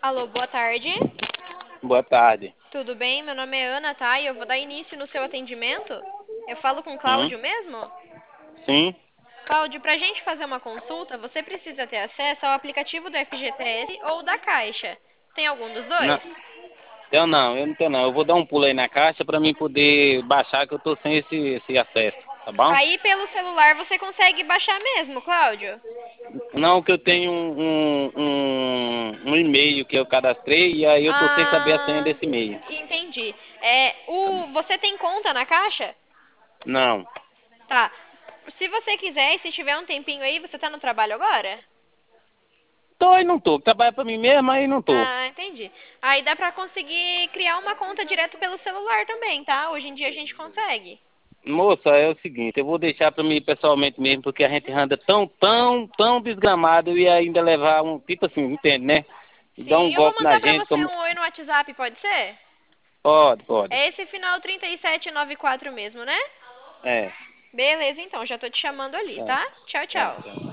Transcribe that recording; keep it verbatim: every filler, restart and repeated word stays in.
Alô, boa tarde. Boa tarde. Tudo bem? Meu nome é Ana, tá? E eu vou dar início no seu atendimento. Eu falo com o Hum? Cláudio mesmo? Sim? Cláudio, pra gente fazer uma consulta, você precisa ter acesso ao aplicativo do F G T S ou da Caixa. Tem algum dos Não, dois? eu não, eu não tenho não. Eu vou dar um pulo aí na caixa pra mim poder baixar que eu tô sem esse, esse acesso, tá bom? Aí pelo celular você consegue baixar mesmo, Cláudio. Não, que eu tenho um, um, um, um e-mail que eu cadastrei e aí eu tô sem saber a senha Ah, desse e-mail. entendi. É, Tá o, bom? você tem conta na Caixa? Não. Tá. Se você quiser e se tiver um tempinho aí, você tá no trabalho agora? Tô e não tô. Trabalha pra mim mesmo, aí não tô. Ah, entendi. Aí dá pra conseguir criar uma conta direto pelo celular também, tá? Hoje em dia a gente consegue. Moça, é o seguinte, eu vou deixar pra mim ir pessoalmente mesmo, porque a gente anda tão, tão, tão desgramado e ainda levar um, tipo assim, entende, né? E dar Sim, um eu vou golpe na mandar pra gente, você como... um oi no WhatsApp, pode ser? Pode, pode. É esse final trinta e sete noventa e quatro mesmo, né? É. Beleza, então, já tô te chamando ali, Tá, tá? Tchau, tá, tchau. tá.